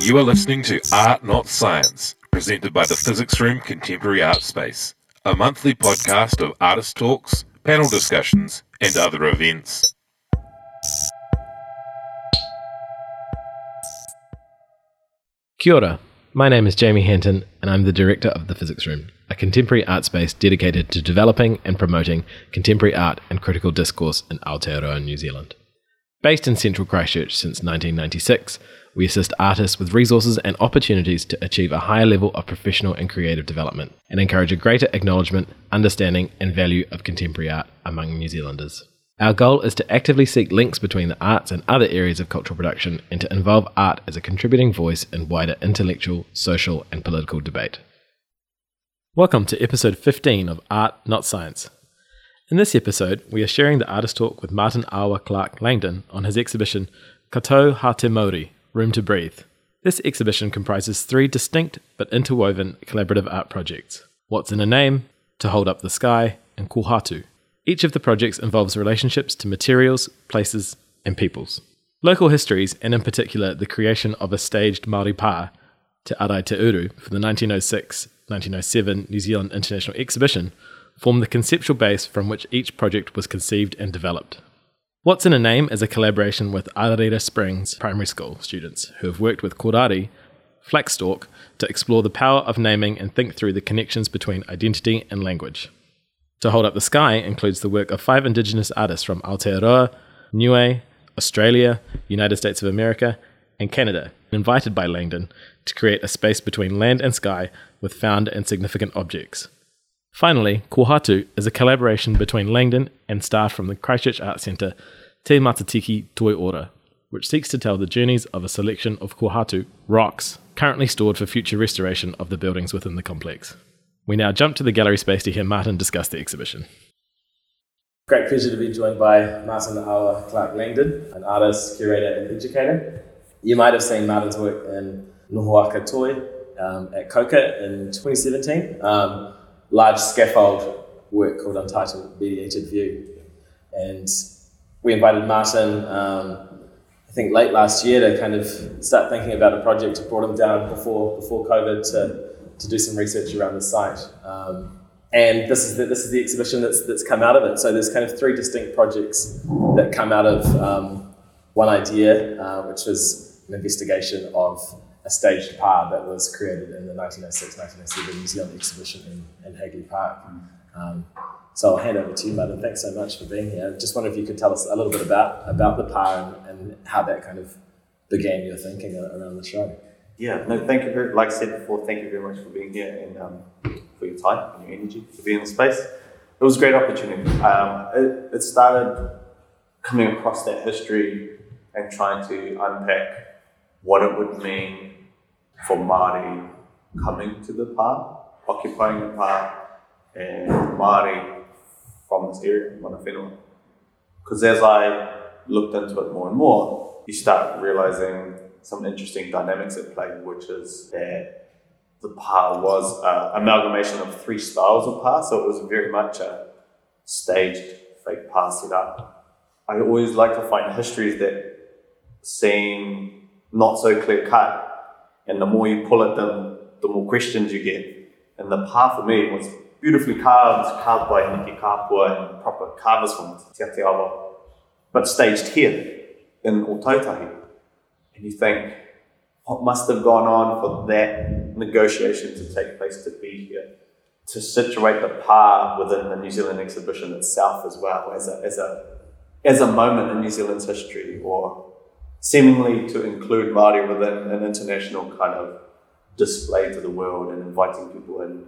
You are listening to Art Not Science, presented by the Physics Room Contemporary Art Space, a monthly podcast of artist talks, panel discussions, and other events. Kia ora. My name is Jamie Hanton, and I'm the director of the Physics Room, a contemporary art space dedicated to developing and promoting contemporary art and critical discourse in Aotearoa, New Zealand. Based in central Christchurch since 1996, we assist artists with resources and opportunities to achieve a higher level of professional and creative development, and encourage a greater acknowledgement, understanding, and value of contemporary art among New Zealanders. Our goal is to actively seek links between the arts and other areas of cultural production, and to involve art as a contributing voice in wider intellectual, social, and political debate. Welcome to episode 15 of Art Not Science. In this episode, we are sharing the artist talk with Martin Awa Clark Langdon on his exhibition Katou Ha Te Mauri, Room to Breathe. This exhibition comprises three distinct but interwoven collaborative art projects: What's in a Name, To Hold Up the Sky, and Kohatu. Each of the projects involves relationships to materials, places, and peoples. Local histories, and in particular the creation of a staged Māori pā, Te Arai Te Uru, for the 1906-1907 New Zealand International Exhibition, form the conceptual base from which each project was conceived and developed. What's in a Name is a collaboration with Ararira Springs Primary School students who have worked with Korari, Flaxstalk, to explore the power of naming and think through the connections between identity and language. To Hold Up the Sky includes the work of 5 Indigenous artists from Aotearoa, Niue, Australia, United States of America, and Canada, invited by Langdon to create a space between land and sky with found and significant objects. Finally, Kohatu is a collaboration between Langdon and staff from the Christchurch Arts Centre Te Matatiki Toi Ora, which seeks to tell the journeys of a selection of Kohatu rocks currently stored for future restoration of the buildings within the complex. We now jump to the gallery space to hear Martin discuss the exhibition. Great pleasure to be joined by Martin Awa Clark Langdon, an artist, curator and educator. You might have seen Martin's work in Nohoaka Toi at Koka in 2017. Large scaffold work called Untitled Mediated View. And we invited Martin, I think late last year, to kind of start thinking about a project. Brought him down before COVID to do some research around the site. And this is the exhibition that's come out of it. So there's kind of 3 distinct projects that come out of one idea, which was an investigation of a staged pā that was created in the 1906-1907 New Zealand exhibition in Hagley Park. So I'll hand over to you, Martin. Thanks so much for being here. Just wonder if you could tell us a little bit about the pā and how that kind of began your thinking around the show. Yeah, no, thank you. Like I said before, thank you very much for being here and for your time and your energy to be in the space. It was a great opportunity. It started coming across that history and trying to unpack what it would mean for Māori coming to the pā, occupying the pā, and Māori from this area, Mana Whenua. Because as I looked into it more and more, you start realising some interesting dynamics at play, which is that the pā was an amalgamation of 3 styles of pā, so it was very much a staged fake pā set up. I always like to find histories that seem not so clear cut, and the more you pull at them, the more questions you get. And the pā for me was beautifully carved by Niki Kapua and proper carvers from Te Ateawa, but staged here in Ōtautahi. And you think, what must have gone on for that negotiation to take place to be here, to situate the pā within the New Zealand exhibition itself as well, as a moment in New Zealand's history, or seemingly to include Māori within an international kind of display to the world and inviting people in.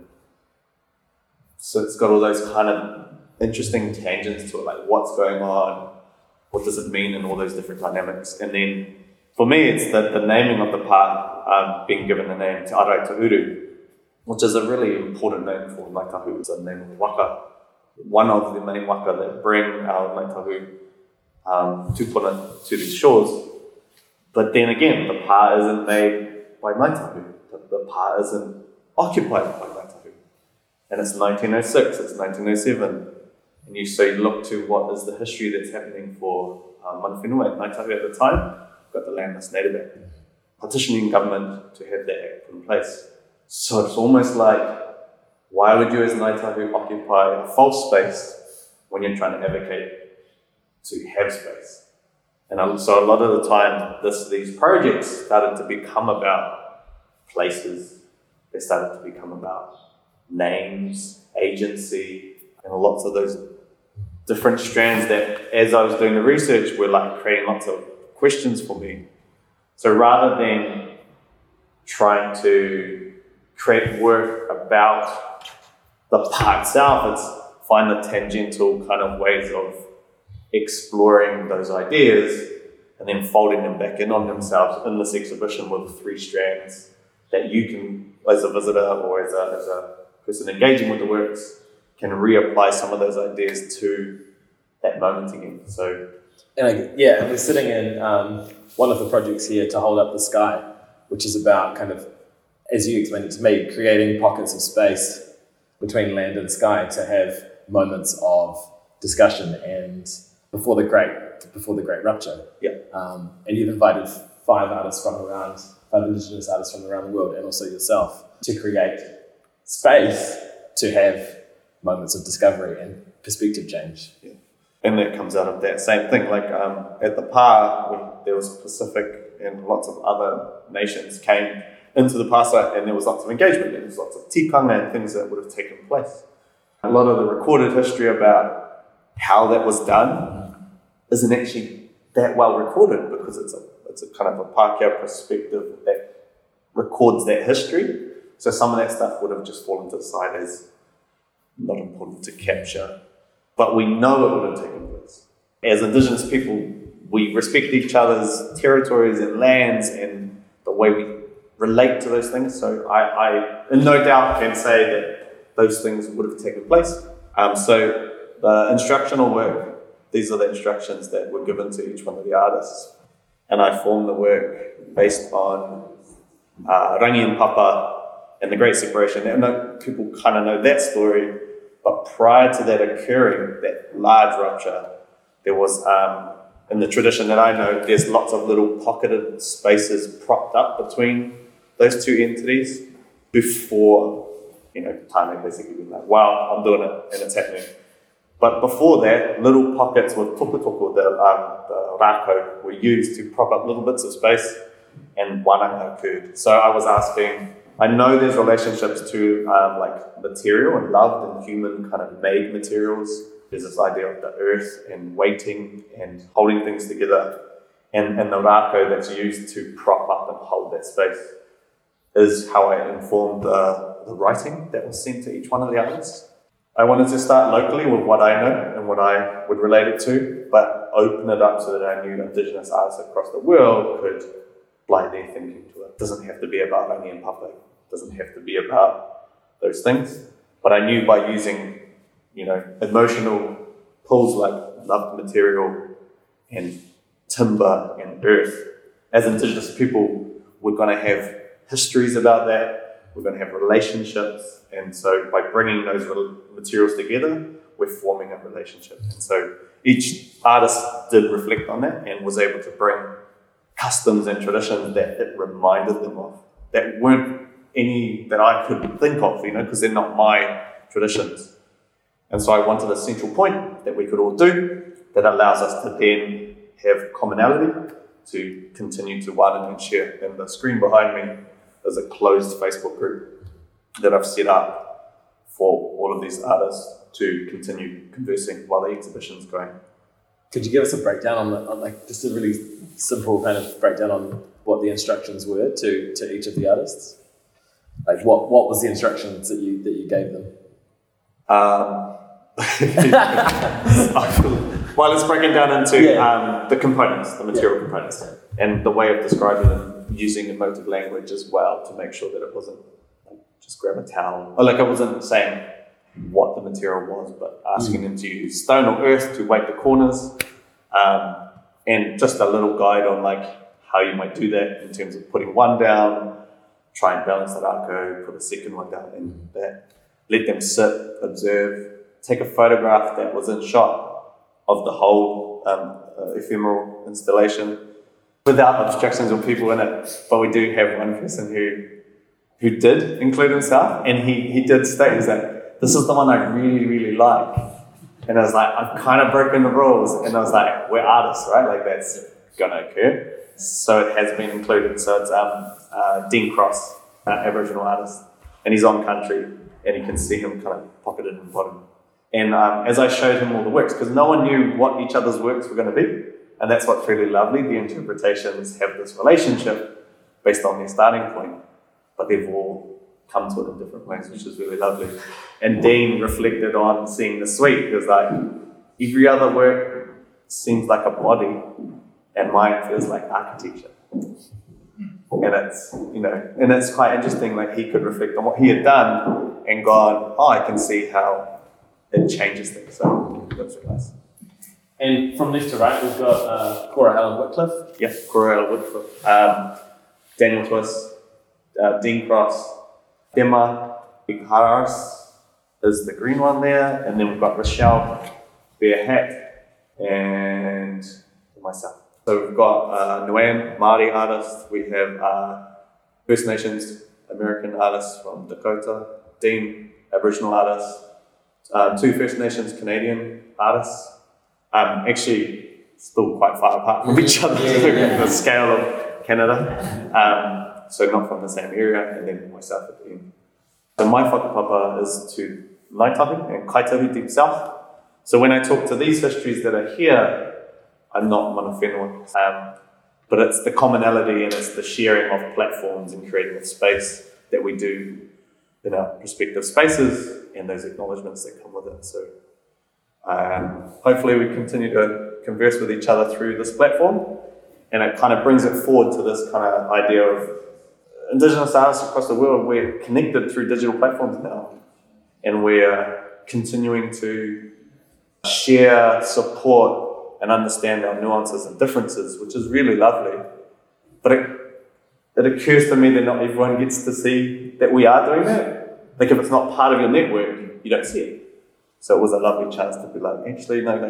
So it's got all those kind of interesting tangents to it, like what's going on, what does it mean, and all those different dynamics. And then for me, it's the naming of the pā, being given the name Te Arai Te Uru, which is a really important name for Ngāi Tahu. It's a name of waka, one of the many waka that bring our Ngāi Tahu tūpuna to these shores. But then again, the pā isn't made by Ngāi Tahu. The pā isn't occupied by Ngāi Tahu. And it's 1906, it's 1907. And you look to what is the history that's happening for Mana Whenua at Ngāi Tahu at the time. Got the land that's native Act. petitioning government to have that act put in place. So it's almost like, why would you as Ngāi Tahu occupy a false space when you're trying to advocate to have space? And so a lot of the time, these projects started to become about places. They started to become about names, agency, and lots of those different strands that, as I was doing the research, were like creating lots of questions for me. So rather than trying to create work about the part itself, it's find the tangential kind of ways of exploring those ideas and then folding them back in on themselves in this exhibition with 3 strands that you can, as a visitor or as a person engaging with the works, can reapply some of those ideas to that moment again. So, and we're sitting in one of the projects here, To Hold Up the Sky, which is about kind of, as you explained it to me, creating pockets of space between land and sky to have moments of discussion and before the great rupture. Yeah. And you've invited 5 Indigenous artists from around the world, and also yourself, to create space to have moments of discovery and perspective change. Yeah. And that comes out of that same thing. Like at the PA, there was Pacific and lots of other nations came into the PA site, and there was lots of engagement. There was lots of tikanga and things that would have taken place. A lot of the recorded history about how that was done isn't actually that well recorded, because it's a kind of a Pākehā perspective that records that history. So some of that stuff would have just fallen to the side as not important to capture. But we know it would have taken place. As Indigenous people, we respect each other's territories and lands and the way we relate to those things. So I in no doubt can say that those things would have taken place. So the instructional work, these are the instructions that were given to each one of the artists. And I formed the work based on Rangi and Papa and the Great Separation. And people kind of know that story, but prior to that occurring, that large rupture, there was, in the tradition that I know, there's lots of little pocketed spaces propped up between those two entities before, time had basically been like, wow, I'm doing it, and it's happening. But before that, little pockets with tukutuku, the rākau, were used to prop up little bits of space, and wānanga occurred. So I was asking, I know there's relationships to like material and loved and human kind of made materials. There's this idea of the earth and waiting and holding things together. And the rākau that's used to prop up and hold that space is how I informed the writing that was sent to each one of the artists. I wanted to start locally with what I know and what I would relate it to, but open it up so that I knew Indigenous artists across the world could apply their thinking to it. It doesn't have to be about Rangi and Papa. It doesn't have to be about those things. But I knew by using, emotional pulls like loved material and timber and earth, as Indigenous people, we're going to have histories about that. We're going to have relationships. And so by bringing those materials together, we're forming a relationship. And so each artist did reflect on that and was able to bring customs and traditions that it reminded them of, that weren't any that I could think of, because they're not my traditions. And so I wanted a central point that we could all do that allows us to then have commonality to continue to widen and share. And the screen behind me is a closed Facebook group that I've set up for all of these artists to continue conversing while the exhibition's going. Could you give us a breakdown on just a really simple kind of breakdown on what the instructions were to each of the artists? Like what was the instructions that you gave them? Well, let's break it down into the components, the material components, and the way of describing them using emotive language as well to make sure that it wasn't like just grab a towel. Or I wasn't saying what the material was, but asking them to use stone or earth to weight the corners, and just a little guide on how you might do that in terms of putting one down, try and balance the rākau, put a second one down, and that. Let them sit, observe, take a photograph that was in shot of the whole ephemeral installation, without obstructions or people in it. But we do have one person who did include himself, and he did state, he's like, this is the one I really, really like. And I was like, I've kind of broken the rules. And I was like, we're artists, right? Like, that's going to occur. So it has been included. So it's Dean Cross, Aboriginal artist, and he's on country, and you can see him kind of pocketed in the bottom. And as I showed him all the works, because no one knew what each other's works were going to be, and that's what's really lovely. The interpretations have this relationship based on their starting point, but they've all come to it in different ways, which is really lovely. And Dean reflected on seeing the suite. He was like, every other work seems like a body, and mine feels like architecture. And it's, and it's quite interesting, like he could reflect on what he had done and gone, I can see how it changes things. So that's really nice. And from left to right, we've got Cora Allen Whitcliffe. Yeah, Cora Allen Whitcliffe. Daniel Twist, Dean Cross, Dema Haras is the green one there. And then we've got Rochelle Bear Hat and myself. So we've got Nguyen, Māori artist. We have First Nations American artists from Dakota. Dean, Aboriginal artist. 2 First Nations Canadian artists. Actually, still quite far apart from each other, the scale of Canada. So not from the same area, and then myself at the end. So my whakapapa is to Ngaitahi and Kaitahi deep south. So when I talk to these histories that are here, I'm not mana whenua, but it's the commonality and it's the sharing of platforms and creating a space that we do in our respective spaces and those acknowledgements that come with it. So hopefully we continue to converse with each other through this platform, and it kind of brings it forward to this kind of idea of Indigenous artists across the world. We're connected through digital platforms now, and we're continuing to share, support, and understand our nuances and differences, which is really lovely. But it occurs to me that not everyone gets to see that we are doing that. Like, if it's not part of your network, you don't see it. So it was a lovely chance to be like, actually, no,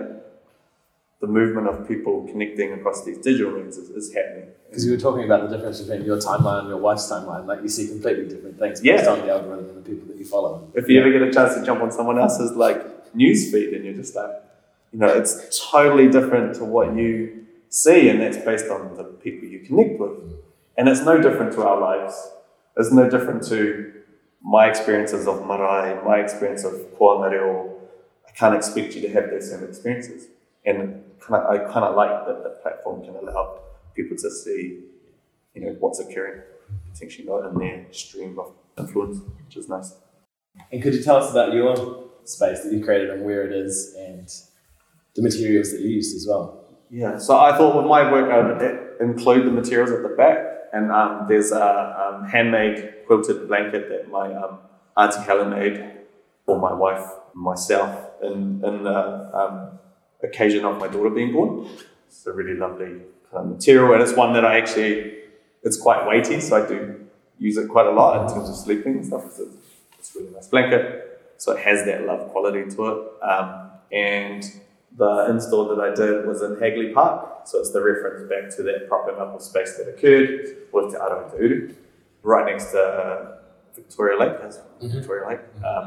the movement of people connecting across these digital means is happening. Because you were talking about the difference between your timeline and your wife's timeline. Like, you see completely different things based on the algorithm and the people that you follow. If you ever get a chance to jump on someone else's news feed, and you're just like, it's totally different to what you see, and that's based on the people you connect with. And it's no different to our lives. It's no different to my experiences of marae, my experience of koa mareo. I can't expect you to have those same experiences. And I kind of like that the platform can allow people to see, what's occurring, potentially not in their stream of influence, which is nice. And could you tell us about your space that you created and where it is and the materials that you used as well? Yeah, so I thought with my work I would include the materials at the back, and there's a handmade quilted blanket that my Auntie Helen made for my wife and myself in the occasion of my daughter being born. It's a really lovely kind of material, and it's one that it's quite weighty, so I do use it quite a lot in terms of sleeping and stuff. So it's a really nice blanket, so it has that love quality to it. And the install that I did was in Hagley Park, so it's the reference back to that propping up of space that occurred with Te Aroha Te Uru, right next to Victoria Lake. Victoria Lake.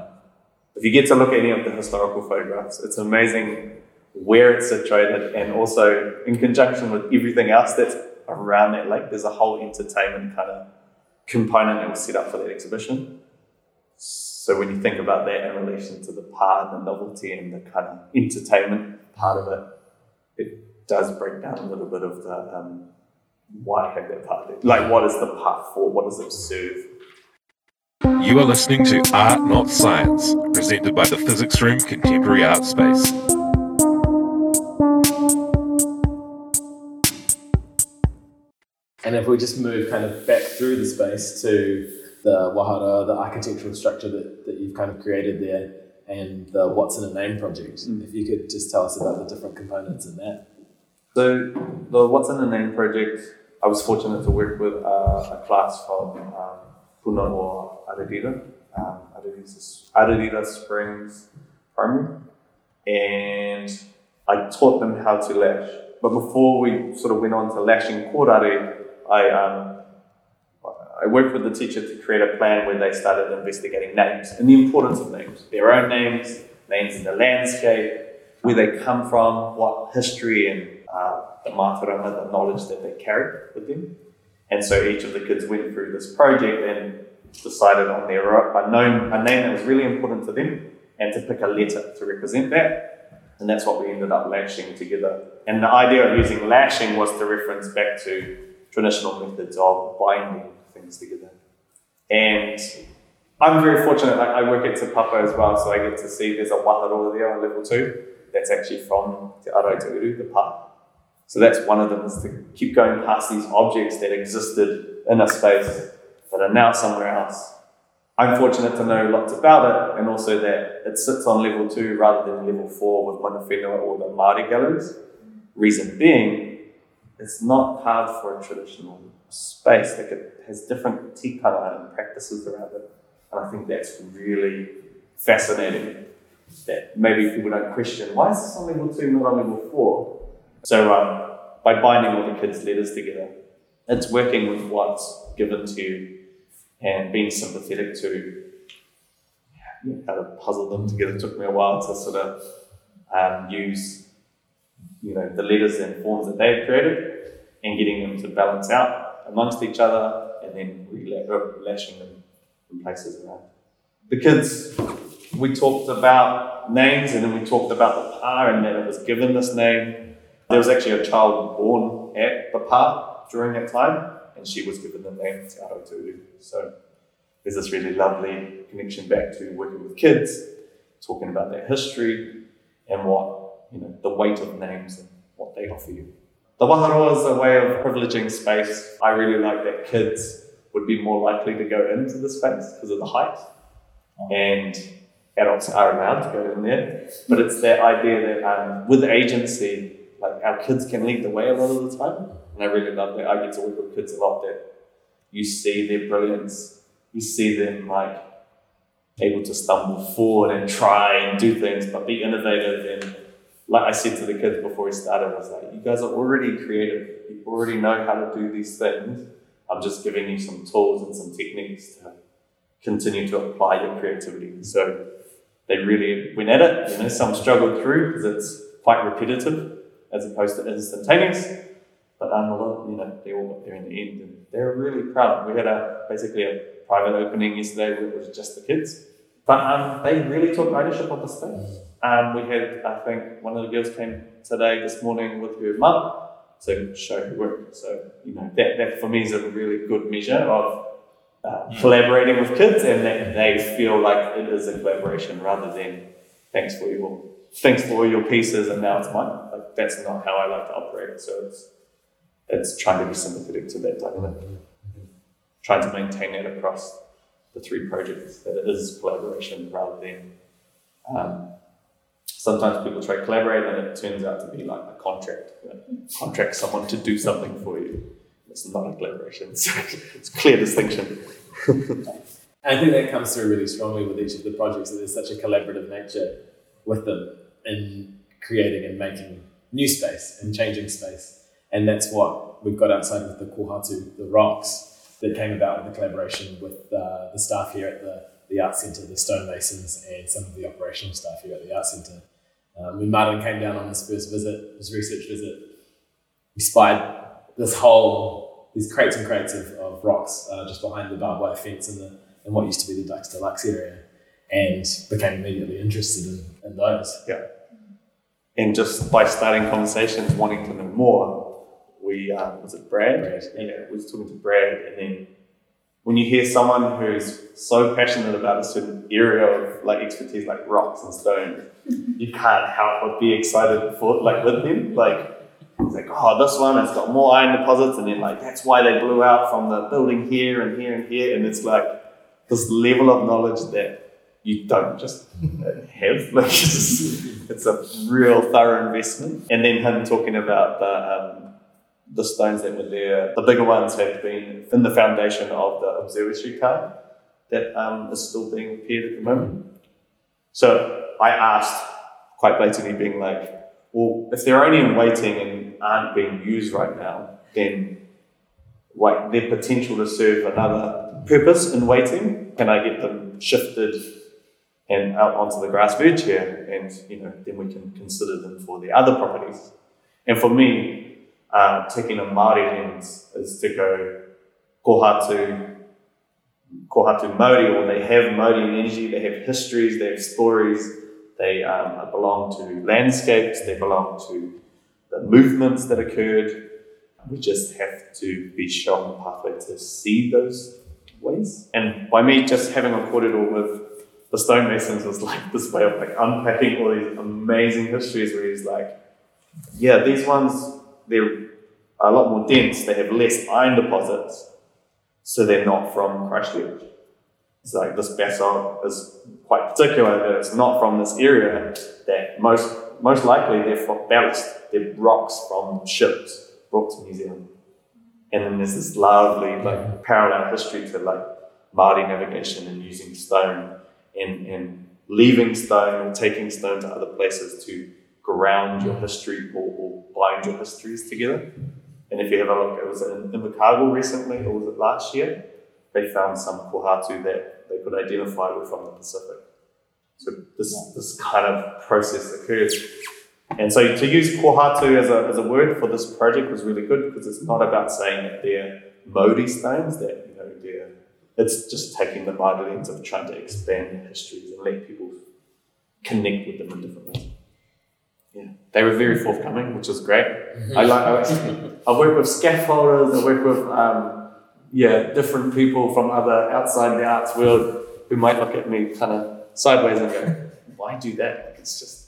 If you get to look at any of the historical photographs, it's amazing where it's situated, and also in conjunction with everything else that's around that lake. There's a whole entertainment kind of component that was set up for that exhibition. So when you think about that in relation to the part and the novelty and the kind of entertainment part of it, it does break down a little bit of the why have that part there. Like, what is the part for? What does it serve? You are listening to Art Not Science, presented by the Physics Room Contemporary Art Space. And if we just move kind of back through the space to the wahara, the architectural structure that you've kind of created there, and the What's in a Name project, if you could just tell us about the different components in that. So the What's in a Name project, I was fortunate to work with a class from Puna o Aradira, Aradira Springs Primary, and I taught them how to lash But before we sort of went on to lashing kōrare, I worked with the teacher to create a plan where they started investigating names and the importance of names, their own names, names in the landscape, where they come from, what history and the mātauranga, the knowledge that they carry with them. And so each of the kids went through this project and decided on their own a name that was really important to them and to pick a letter to represent that. And that's what we ended up lashing together. And the idea of using lashing was to reference back to traditional methods of binding things together. And I'm very fortunate, I work at Te Papa as well, so I get to see there's a wataroa there on level 2 that's actually from Te Arai Te Uru, the pā. So that's one of them, is to keep going past these objects that existed in a space that are now somewhere else. I'm fortunate to know lots about it, and also that it sits on level 2 rather than level 4 with Mana Whenua or the Māori galleries. Reason being, it's not carved for a traditional space. Like, it has different tikanga and practices around it. And I think that's really fascinating, that maybe people don't question, why is this on level 2, not on level 4? So by binding all the kids' letters together, it's working with what's given to you and being sympathetic to how to puzzle them together. It took me a while to sort of use the letters and forms that they had created and getting them to balance out amongst each other, and then lashing them in places around. The kids, we talked about names, and then we talked about the pā and that it was given this name. There was actually a child born at the pā during that time, and she was given the name Te Arai Te Uru. So there's this really lovely connection back to working with kids, talking about their history and what, the weight of names and what they offer you. The wataroa is a way of privileging space. I really like that kids would be more likely to go into the space because of the height, and adults are allowed to go in there. But it's that idea that with agency, like, our kids can lead the way a lot of the time. And I really love that. I get to work with kids a lot, that you see their brilliance. You see them able to stumble forward and try and do things, but be innovative. And like I said to the kids before we started, I was like, you guys are already creative. You already know how to do these things. I'm just giving you some tools and some techniques to continue to apply your creativity. So they really went at it. Some struggled through because it's quite repetitive as opposed to instantaneous. But they all got there in the end, and they're really proud. We had basically a private opening yesterday where it was just the kids, but they really took ownership of the space. We had, I think, one of the girls came this morning with her mum to show her work. So that for me is a really good measure of collaborating with kids, and that they feel like it is a collaboration rather than thanks for all your pieces and now it's mine. Like, that's not how I like to operate. So it's trying to be sympathetic to that dynamic, trying to maintain that across the 3 projects, that it is collaboration rather than sometimes people try to collaborate and it turns out to be like a contract. Contract someone to do something for you. It's not a collaboration. So it's a clear distinction. I think that comes through really strongly with each of the projects, that there's such a collaborative nature with them in creating and making new space and changing space. And that's what we've got outside with the Kohatu, the rocks, that came about with the collaboration with the staff here at the Arts Centre, the stonemasons, and some of the operational staff here at the Arts Centre. When Martin came down on his first visit, his research visit, he spied these crates and crates of rocks just behind the barbed wire fence in what used to be the Ducks Deluxe area, and became immediately interested in those. Yeah. And just by starting conversations, wanting to know more, was it Brad? Yeah, we was talking to Brad, and then when you hear someone who's so passionate about a certain area of expertise, like rocks and stone, you can't help but be excited with them. He's like, oh, this one, it's got more iron deposits, and then that's why they blew out from the building here and here and here, and it's like this level of knowledge that you don't just have. It's a real thorough investment. And then him talking about the stones that were there. The bigger ones have been in the foundation of the observatory car that is still being repaired at the moment. So I asked, quite blatantly, being like, or if they're only in waiting and aren't being used right now, then like their potential to serve another purpose in waiting, can I get them shifted and out onto the grass verge here, and then we can consider them for the other properties. And for me, taking a Māori lens is to go kohatu Māori, or they have Māori energy, they have histories, they have stories, they belong to landscapes, they belong to the movements that occurred. We just have to be shown the pathway to see those ways. And by me just having a corridor with the stonemasons was like this way of like unpacking all these amazing histories where he's like, yeah, these ones, they're a lot more dense, they have less iron deposits, so they're not from Christchurch. It's like this basalt is quite particular, that it's not from this area, that most likely they're from ballast, they're rocks from ships brought to New Zealand. And then there's this lovely like parallel history to like Māori navigation and using stone and leaving stone and taking stone to other places to ground your history or bind your histories together. And if you have a look, it was in Invercargill recently, or was it last year? They found some kohatu that they could identify were from the Pacific. So this kind of process occurs. And so to use kohatu as a word for this project was really good, because it's not about saying that they're Māori stones, that it's just taking the Māori lens of trying to expand histories and let people connect with them in different ways. Yeah, they were very forthcoming, which was great. I work with scaffolders, I work with different people from other outside the arts world who might look at me kind of sideways and go, why do that? Like, it's just,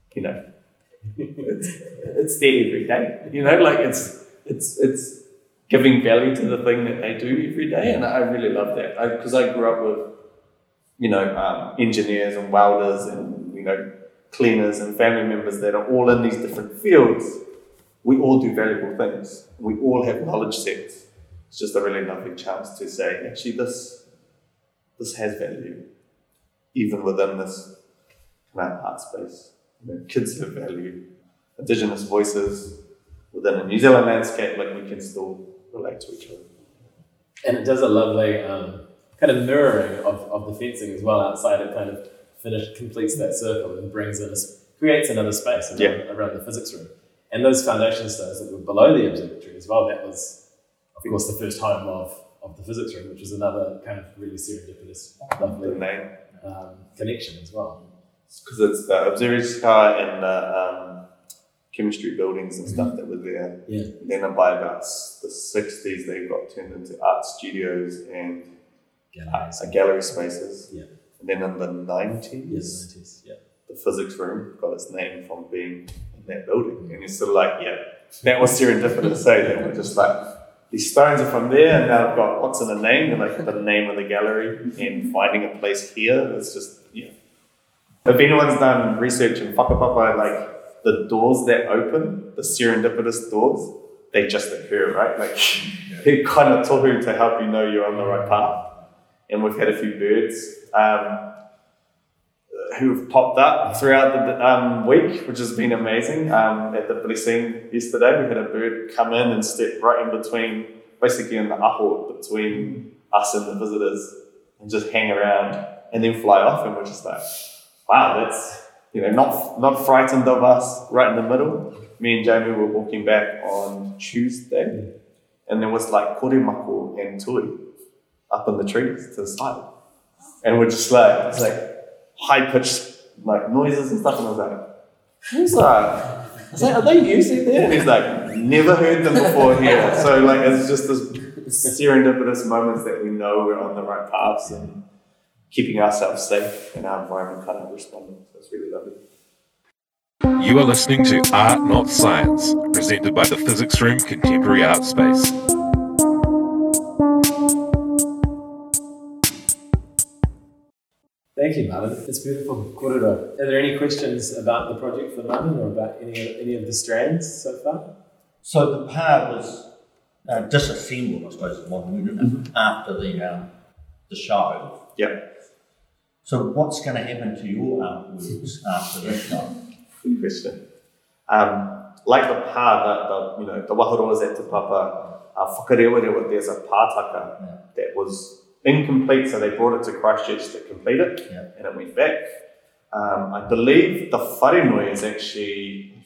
it's there every day, like it's giving value to the thing that they do every day. And I really love that, because I grew up with, engineers and welders and, cleaners and family members that are all in these different fields. We all do valuable things. We all have knowledge sets. It's just a really lovely chance to say, actually, this has value, even within this kind of art space. Kids have value. Indigenous voices within a New Zealand landscape, like we can still relate to each other. And it does a lovely kind of mirroring of the fencing as well outside. It kind of completes that circle and creates another space around the physics room. And those foundation stones that were below the observatory as well, that was, of course, the first home of the physics room, which is another kind of really serendipitous, lovely connection as well. Because it's the observatory sky and the chemistry buildings and stuff that were there. Yeah. And then by about the 60s, they got turned into art studios and gallery spaces. Yeah. And then in the 90s, the physics room got its name from being in that building. And you're sort of like, that was serendipitous. So then we're just like, these stones are from there, and now I've got what's in the name, and like the name of the gallery, and finding a place here. It's just, If anyone's done research in whakapapa, like the doors that open, the serendipitous doors, they just occur, right? Like they're kind of tohu to help you know you're on the right path. And we've had a few birds who have popped up throughout the week, which has been amazing. At the blessing yesterday, we had a bird come in and step right in between, basically in the aho between us and the visitors, and just hang around and then fly off. And we're just like, wow, that's not frightened of us right in the middle. Me and Jamie were walking back on Tuesday, and there was like koremako and tui up in the trees to the side. And we're just like, it's like high-pitched like noises and stuff, and I was like, who's that? I was like, are they usually there? And he's like, never heard them before here. So like, it's just this serendipitous moments that we know we're on the right paths and keeping ourselves safe and our environment kind of responding. So it's really lovely. You are listening to Art Not Science, presented by the Physics Room Contemporary Art Space. Thank you, Martin. It's beautiful. Korero. Are there any questions about the project for Martin, or about any of the strands so far? So the part was disassembled, I suppose, is one word, isn't it? After the show. Yep. So what's going to happen to your artworks after this show? Good question. Like the pā, the waharoas at Te Papa, whakarewarewa, there's a pātaka that was incomplete, so they brought it to Christchurch to complete it, and it went back. I believe the wharenui is actually,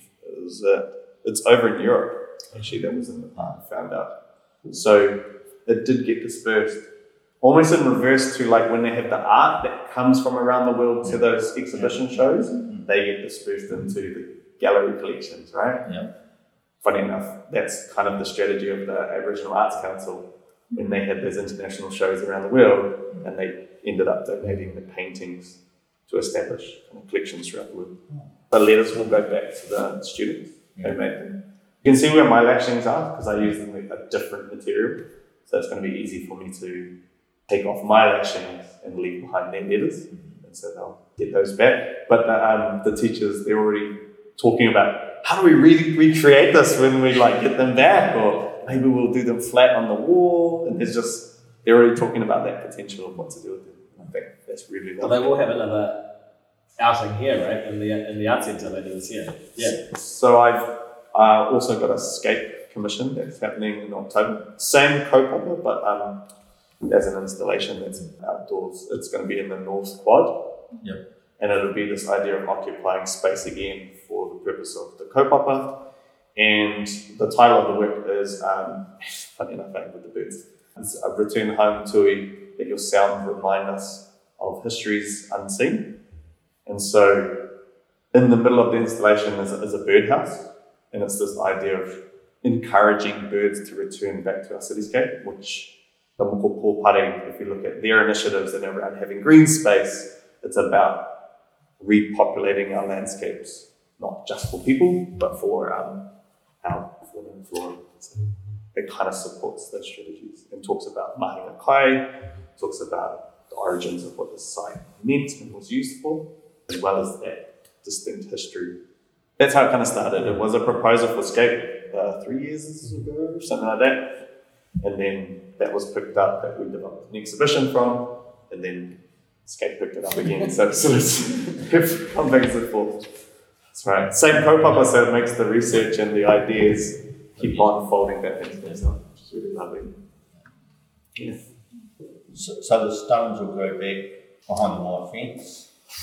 it's over in Europe, actually, that was in the part I found out. So it did get dispersed, almost in reverse to like when they have the art that comes from around the world to those exhibition shows, they get dispersed into the gallery collections, right? Yeah. Funny enough, that's kind of the strategy of the Aboriginal Arts Council when they had those international shows around the world, and they ended up donating the paintings to establish collections throughout the world. The letters will go back to the students who made them. You can see where my lashings are because I use them with a different material, so it's going to be easy for me to take off my lashings and leave behind their letters, and so they'll get those back. But the teachers, they're already talking about how do we really recreate this when we like get them back, or maybe we'll do them flat on the wall, and they're already talking about that potential of what to do with them. I think that's really lovely. Well, they will have another outing here, right? In the art centre later this year. Yeah. So I've also got a skate commission that's happening in October. Same kaupapa, but as an installation that's outdoors. It's going to be in the North Quad. Yep. And it'll be this idea of occupying space again for the purpose of the kaupapa. And the title of the work is, funny enough, with the birds, it's a return home tui, let your sound remind us of histories unseen. And so in the middle of the installation is a birdhouse, and it's this idea of encouraging birds to return back to our cityscape, which the Moko Pōpare, if you look at their initiatives and around having green space, it's about repopulating our landscapes, not just for people, but for our fauna and flora. So it kind of supports those strategies and talks about mahinga kai, talks about the origins of what the site meant and was used for, as well as that distinct history. That's how it kind of started. It was a proposal for Scape 3 years ago, something like that. And then that was picked up, that we developed an exhibition from, and then Scape picked it up again. So it's come back and forth. That's right. Same kaupapa, so it makes the research and the ideas keep on folding back into themselves, which is really lovely. Yeah. So the stones will go back behind the wire fence.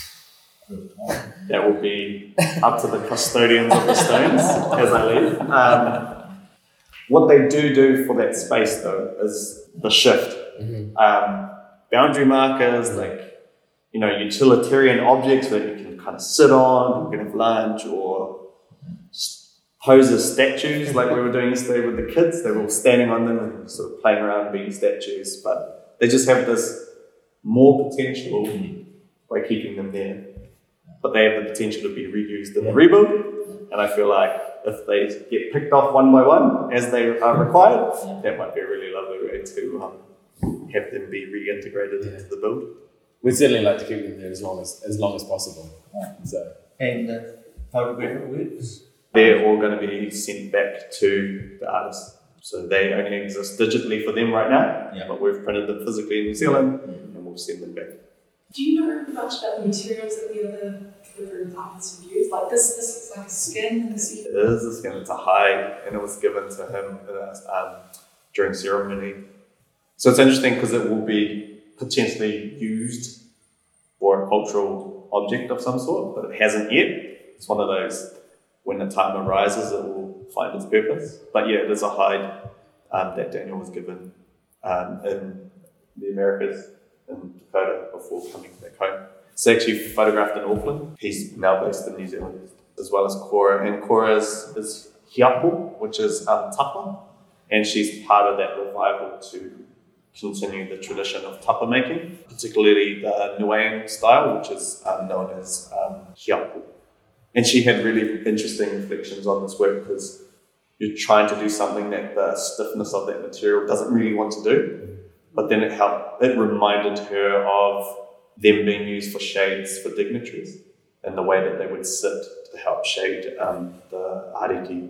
That will be up to the custodians of the stones as I leave. What they do for that space though is the shift. Boundary markers, like, utilitarian objects that you can kind of sit on, you can have lunch, or pose as statues like we were doing yesterday with the kids. They were all standing on them and sort of playing around being statues, but they just have this more potential by keeping them there. But they have the potential to be reused in the rebuild, and I feel like if they get picked off one by one as they are required, that might be a really lovely way to have them be reintegrated into the build. We'd certainly like to keep them there as long as possible. So. And the photographic works? They're all going to be sent back to the artists. So they only exist digitally for them right now, but we've printed them physically in New Zealand, and we'll send them back. Do you know much about the materials that the other different artists have used? Like this looks like a skin. It is a skin. It's a hide, and it was given to him during ceremony. So it's interesting because it will be potentially used for a cultural object of some sort, but it hasn't yet. It's one of those, when the time arises, it will find its purpose. But yeah, it is a hide that Daniel was given in the Americas, in Dakota, before coming back home. It's actually photographed in Auckland. He's now based in New Zealand, as well as Cora. And Cora is Hiapo, which is tapa, and she's part of that revival to continue the tradition of tapa making, particularly the Nuang style, which is known as Hiapo. And she had really interesting reflections on this work because you're trying to do something that the stiffness of that material doesn't really want to do. But then it reminded her of them being used for shades for dignitaries and the way that they would sit to help shade the ariki.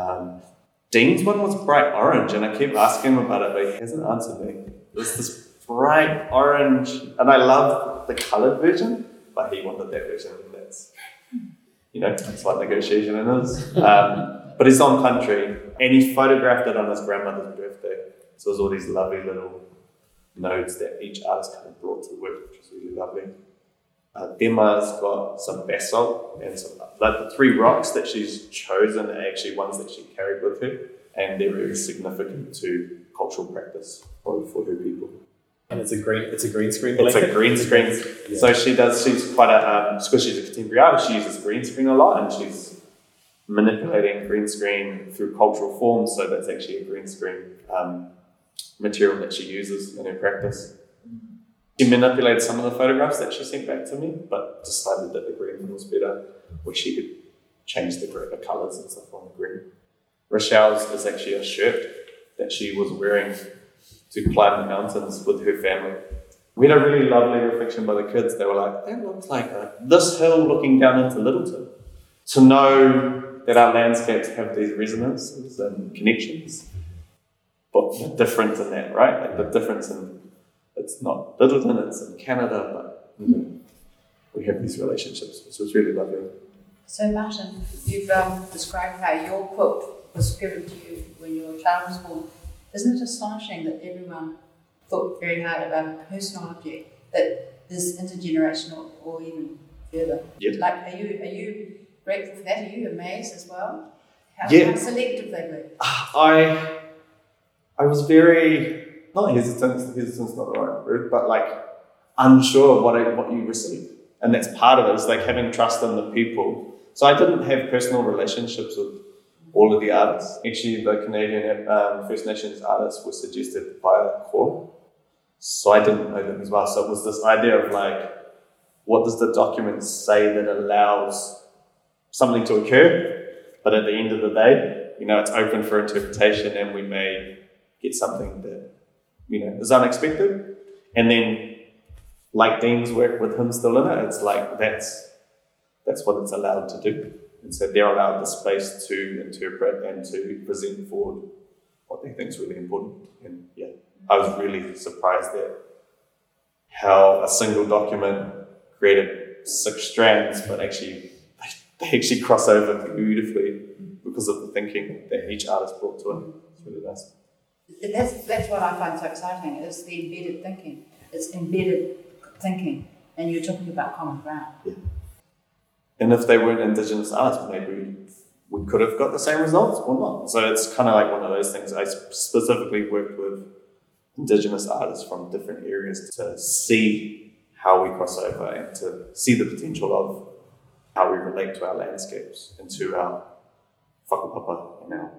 Dean's one was bright orange, and I kept asking him about it, but he hasn't answered me. It was this bright orange, and I love the coloured version, but he wanted that version. it's like negotiation it is. But he's on country, and he photographed it on his grandmother's birthday. So there's all these lovely little nodes that each artist kind of brought to the work, which is really lovely. Dema's got some basalt and some, like the 3 rocks that she's chosen are actually ones that she carried with her, and they're very significant to cultural practice for her people. And it's a green screen. It's a green screen. Yeah. So she's quite a, because she's a contemporary artist, she uses green screen a lot, and she's manipulating green screen through cultural forms. So that's actually a green screen material that she uses in her practice. She manipulated some of the photographs that she sent back to me, but decided that the green one was better, where she could change the colours and stuff on the green. Rochelle's is actually a shirt that she was wearing to climb the mountains with her family. We had a really lovely reflection by the kids. They were like, that looks like this hill looking down into Littleton. To know that our landscapes have these resonances and connections, but the difference in that, right? Like the difference in, it's not Littleton, it's in Canada, but we have these relationships, which was really lovely. So Martin, you've described how your quilt was given to you when your child was born. Isn't it astonishing that everyone thought very hard about a personal object that is intergenerational or even further? Yep. Like, are you grateful for that? Are you amazed as well? How selective they were? I was very, not hesitant's not the right word, but like unsure of what you receive. And that's part of it, is like having trust in the people. So I didn't have personal relationships with all of the artists. Actually, the Canadian First Nations artists were suggested by Cora. So I didn't know them as well. So it was this idea of like, what does the document say that allows something to occur? But at the end of the day, it's open for interpretation, and we may get something that, is unexpected. And then, like Dean's work with him still in it, it's like, that's what it's allowed to do. And so they're allowed the space to interpret and to present forward what they think is really important. And yeah, I was really surprised at how a single document created 6 strands, but actually they actually cross over beautifully because of the thinking that each artist brought to it. It's really nice. That's what I find so exciting, is the embedded thinking. It's embedded thinking, and you're talking about common ground. Yeah. And if they weren't Indigenous artists, maybe we could have got the same results or not. So it's kind of like one of those things. I specifically worked with Indigenous artists from different areas to see how we cross over and to see the potential of how we relate to our landscapes and to our whakapapa and our,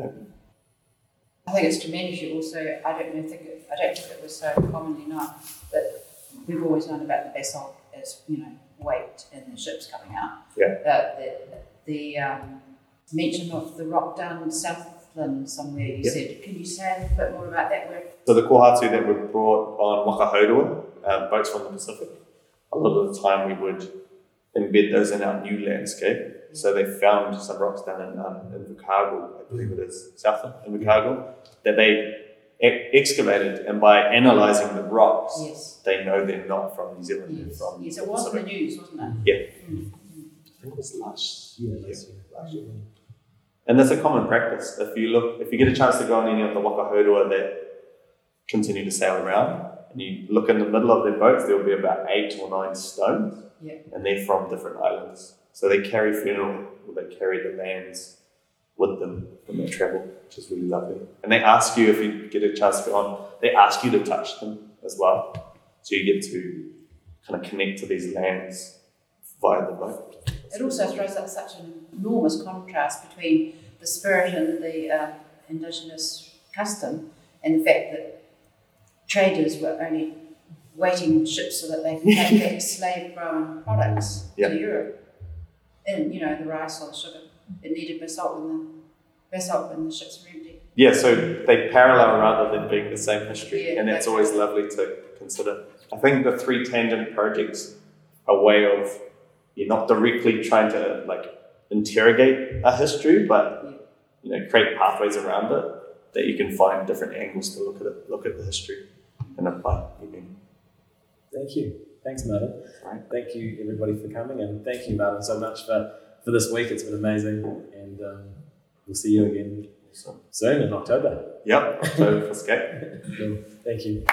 I think it's tremendous. You also, I don't think it was so commonly known, but we've always known about the basalt as, weight in the ships coming out. Yeah. The mention of the rock down in Southland somewhere, you said. Can you say a bit more about that work? So the kohatu that were brought on Wakahourua, boats from the Pacific, a lot of the time we would embed those in our new landscape. So they found some rocks down in Invercargill, I believe it is, Southland, Invercargill, that they excavated, and by analysing the rocks, they know they're not from New Zealand. They're from it was in the news, wasn't it? Yeah. I think it was last year. And that's a common practice. If you get a chance to go on any of the Wakahourua that continue to sail around, and you look in the middle of their boats, there will be about 8 or 9 stones, and they're from different islands. So they carry funeral, or they carry the lands with them when they travel, which is really lovely. And they ask you, if you get a chance to go on, they ask you to touch them as well. So you get to kind of connect to these lands via the boat. It also throws up such an enormous contrast between the spirit and the Indigenous custom and the fact that traders were only waiting ships so that they could take their slave-grown products to Europe. And, the rice or the sugar, it needed basalt when the ships were empty. Yeah, so they parallel rather than being the same history, and that's always lovely to consider. I think the 3 tangent projects are a way of you're not directly trying to interrogate a history, but create pathways around it that you can find different angles to look at the history and apply. Thank you. Thanks, Martin. Right. Thank you, everybody, for coming, and thank you, Martin, so much for for this week. It's been amazing, and we'll see you again soon in October. Yep, October for skate. Cool. Thank you.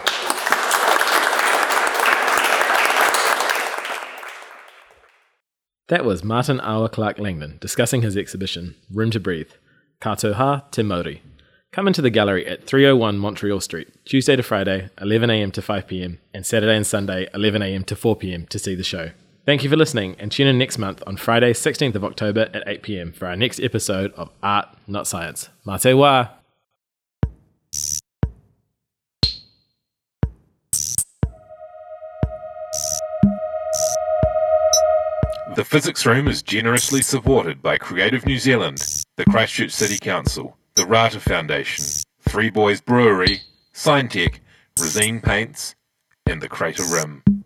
That was Martin Awa Clark Langdon discussing his exhibition, Room to Breathe, Katoha Te Mauri. Come into the gallery at 301 Montreal Street, Tuesday to Friday, 11am to 5pm, and Saturday and Sunday, 11am to 4pm to see the show. Thank you for listening, and tune in next month on Friday, 16th of October at 8pm for our next episode of Art, Not Science. Mā te wā! The Physics Room is generously supported by Creative New Zealand, the Christchurch City Council, the Rata Foundation, Three Boys Brewery, Signtech, Resine Paints, and the Crater Rim.